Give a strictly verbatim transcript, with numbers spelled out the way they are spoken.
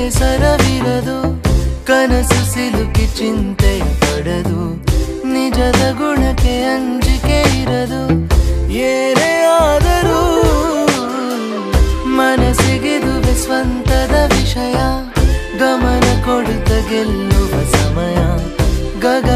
ಬೇಸರವಿರದು ಕನಸು ಸಿಲುಕಿ ಚಿಂತೆ ಪಡದು ನಿಜದ ಗುಣಕ್ಕೆ ಅಂಜಿಕೆ ಇರದು ಏನೇ ಆದರೂ ಮನಸ್ಸಿಗಿದುವೆ ಸ್ವಂತದ ವಿಷಯ ಗಮನ ಕೊಡುತ್ತ ಗೆಲ್ಲುವ ಸಮಯ ಗಗ